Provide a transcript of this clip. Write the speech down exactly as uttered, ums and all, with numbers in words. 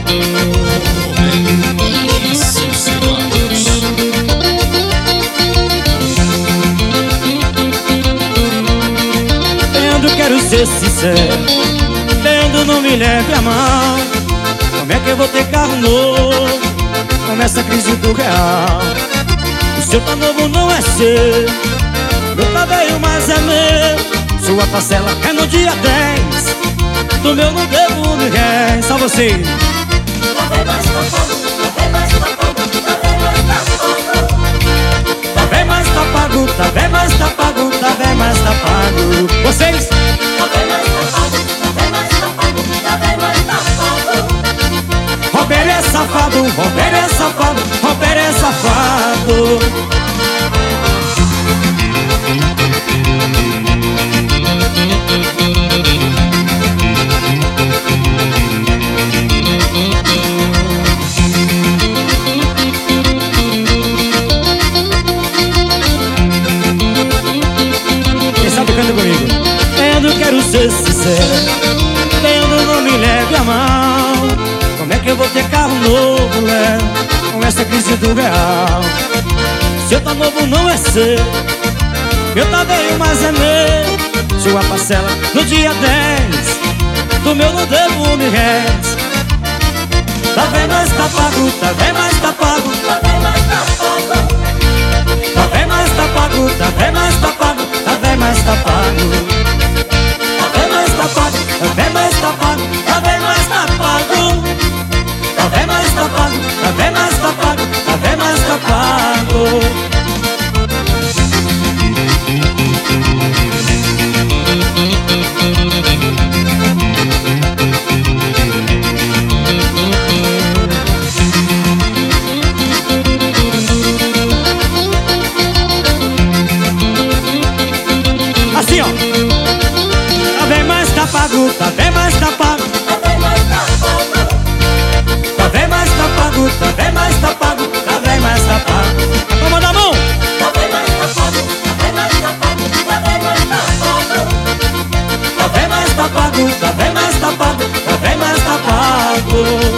Vendo, quero ser sincero, vendo, não me leve a mão. Como é que eu vou ter carro novo? Começa a crise do real. O seu tá novo, não é seu. Meu tá velho, mas é meu. Sua parcela é no dia dez. Do meu não devo me ré. Só você. Tá bem mais tá pago, tá bem mais tá pago, tá bem mais tá pago. Tá bem mais tá pago, tá bem mais tá pago, tá bem mais tá pago. Vocês? Tá bem mais tá pago, tá bem mais tá pago, tá bem mais tá pago. Robério é safado, Robério é safado, Robério é safado. Quem sabe canta comigo. Vendo, quero ser sincero, vendo, não me leve a mão. Como é que eu vou ter carro novo, né? Com essa crise do real. Seu tá novo, não é seu. Meu tá velho, mas é meu. Sua parcela no dia dez. Do meu não devo me rés. Tá vendo, mas tá pago, tá vendo, mas tá pago, Tá bem mais tá pago. tá vendo, mas tá pago, tá vendo, mas tá pago, tá vendo, mas tá pago, tá vendo, mas tá pago, tá vendo, mas tá pago, tá vendo, mas tá pago, tá vendo, mas tá pago, tá vendo, mas tá pago, tá vendo, mas tá pago. Assim, ó. Tá bem, mas tá pago, tá bem, mas tá pago, Tá bem mais tá pago. tá bem, mas tá pago, tá bem, mas tá pago, tá bem, mas tá pago. Vamos dar a mão. Tá bem mais tá pago, tá bem mais tá pago, tá bem mais tá pago. Tá bem, mas tá pago, tá bem, mas tá pago, tá bem, mas tá pago.